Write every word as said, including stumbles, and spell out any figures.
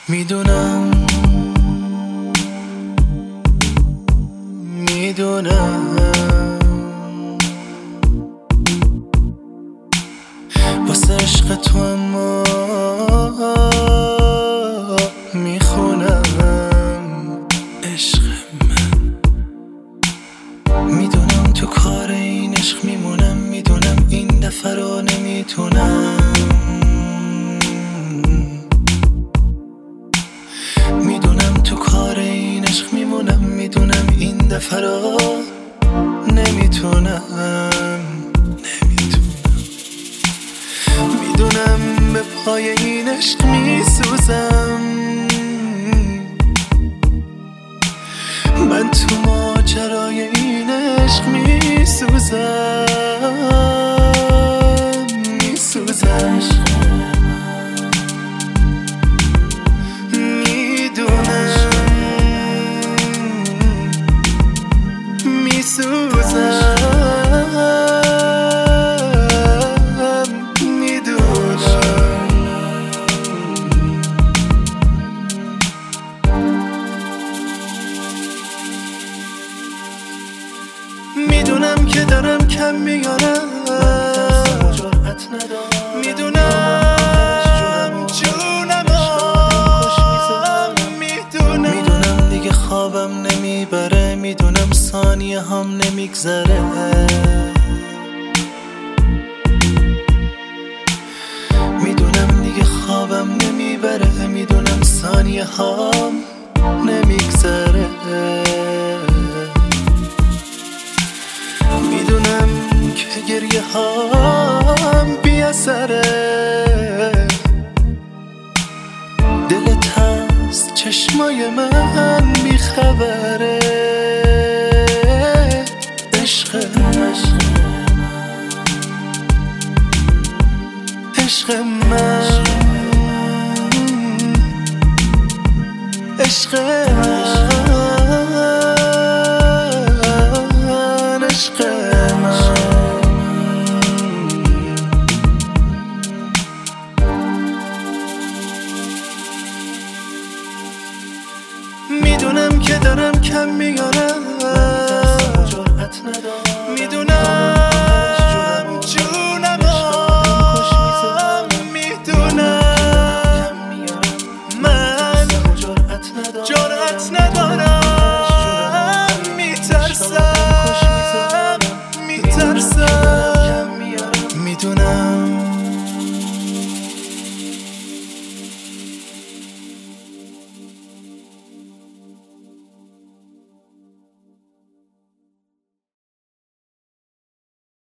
میدونم میدونم واسه عشق تو اما میخونم عشق من. میدونم تو کار این عشق میمونم، میدونم این دفعه رو نمیتونم، میدونم تو کار این عشق میمونم، میدونم این دفعه رو نمیتونم نمیتونم میدونم به پای این عشق میسوزم، من تو ماجرای این عشق میسوزم میسوزم میدونم که دارم کم میارم، میدونم جونم میدونم میدونم دیگه خوابم نمیبره، میدونم ثانیه هم نمیگذره، میدونم دیگه خوابم نمیبره، میدونم ثانیه هم نمیگذره، میدونم که گریه هم بی اثره، دلت هست چشمای من بی خبره، عشق من عشق من عشق من عشق من. میدونم که دارم کم میارم،